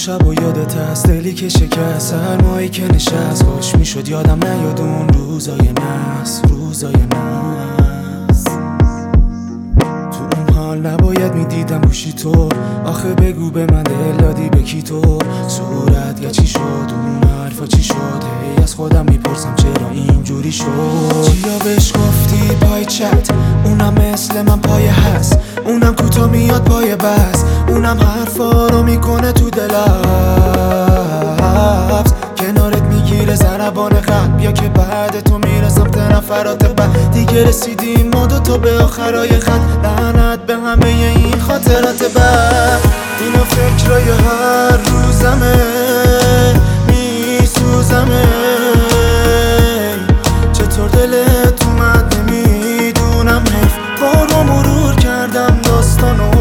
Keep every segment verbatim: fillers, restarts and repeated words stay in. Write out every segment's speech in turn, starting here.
شب و یادت هست دلی که شکست، سرمایی که نشست، کاش میشد یادم نیاد اون روزای نحس، روزای نحس. تو اون حال نباید میدیدم گوشی تو، آخه بگو به من دل دادی به کی تو؟ صورت یا چی شد اون حرفا چی شد؟ هی از خودم میپرسم چرا اینجوری شد؟ چیا بهش گفتی پای چت؟ اونم مثل من پای هست، اونم کوتا میاد پای بس، اونم حرفا رو میکنه تو دلبز، کنارت میگیره ضربان قلب، یا که بعد تو میره سمت نفرات بعد. دیگه رسیدیم ما دوتا به آخرای خط، لعنت به همه این خاطرات بد. اینا فکرای هر روزمه، میسوزمه، چطور دلت اومد نمیدونم، حیف بارو مرور کردم داستانو،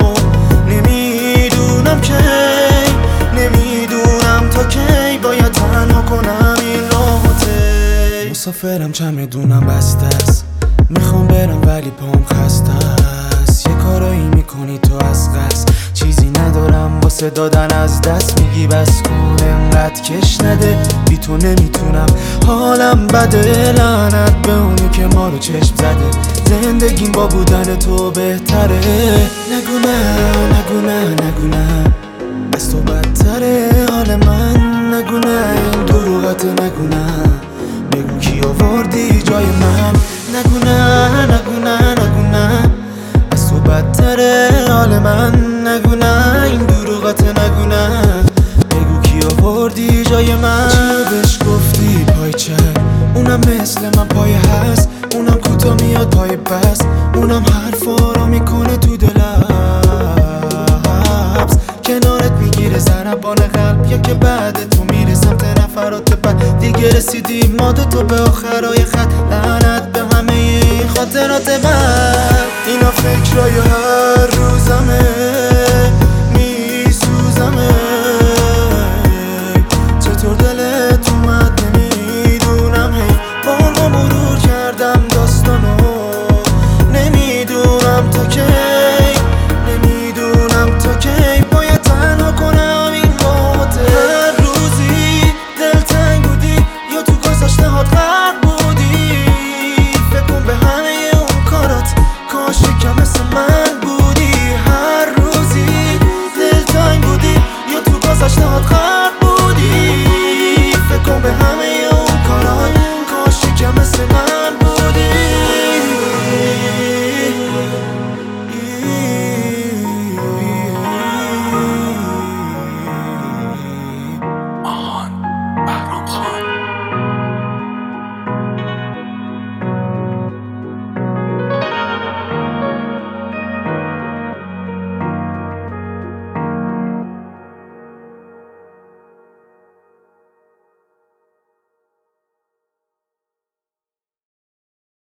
نمیدونم کی، نمیدونم تا کی باید تنها کنم این راحته. مسافرم چمدونم بسته است، میخوام برم ولی پام خسته است، یه کارایی میکنی تو از قصد، چیزی ندارم واسه دادن از دست، میگی بس کن انقدر کش نده، بی تو نمیتونم حالم بده، لعنت به اونی که ما رو چشم زده، زندگیم با بودن تو بهتره. نگو نه نگو نه نگو نه، از تو بدتره حال من، نگو نه این دروغت، نگو نه، بگو کی آوردی جای من، نگو نه نگو نه نگو نه، از تو بدتره حال من، نگو نه این دروغت، نگو نه، بگو کی آوردی جای من. چیو بهش گفتی پای چه؟ اونم مثل من پای هست، اونم کوتا میاد پای بس، اونم حرفا رو میکنه تو دلبز، کنارت میگیره ضربان قلب، یا که بعد تو میره سمت نفرات بعد. دیگه رسیدیم ما دوتا به آخرای خط، لعنت به همه این خاطرات بد. اینا فکرای